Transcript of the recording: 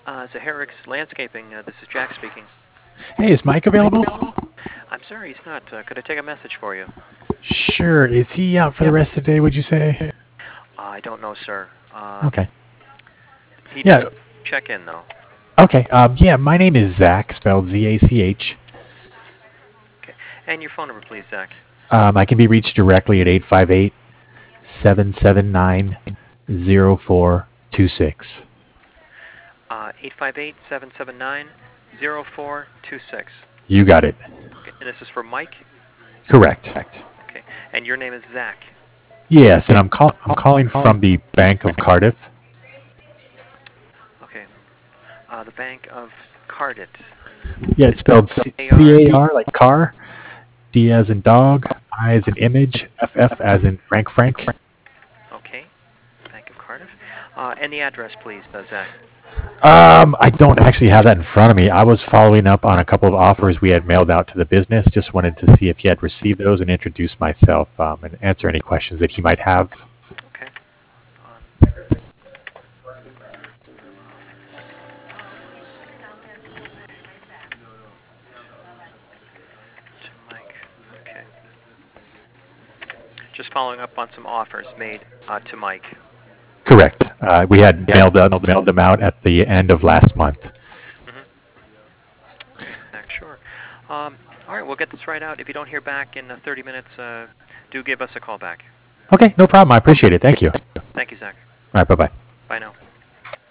Zaharix Landscaping, this is Jack speaking. Hey, is Mike available? I'm sorry he's not. Could I take a message for you? Sure. Is he out for the rest of the day, would you say? I don't know, sir. Okay. He Yeah. did check in, though. Okay. Yeah, my name is Zach, spelled Z-A-C-H. Okay. And your phone number, please, Zach. I can be reached directly at 858-779-0426. 858-779-0426. You got it. Okay. And this is for Mike? Correct. Okay. And your name is Zach? Yes, and I'm calling from the Bank of Cardiff. Okay. The Bank of Cardit. Yeah, it's spelled A-R? C-A-R, like car, D as in dog, I as in image, F-F as in Frank. Okay. Bank of Cardiff. And the address, please, Zach. I don't actually have that in front of me. I was following up on a couple of offers we had mailed out to the business. Just wanted to see if he had received those and introduce myself and answer any questions that he might have. Okay. On to Mike. Okay. Just following up on some offers made to Mike. Correct. We had mailed them out at the end of last month. Mm-hmm. Okay, Zach, sure. All right, we'll get this right out. If you don't hear back in 30 minutes, do give us a call back. Okay, no problem. I appreciate it. Thank you. All Thank you, Zach. right, bye bye. Bye now.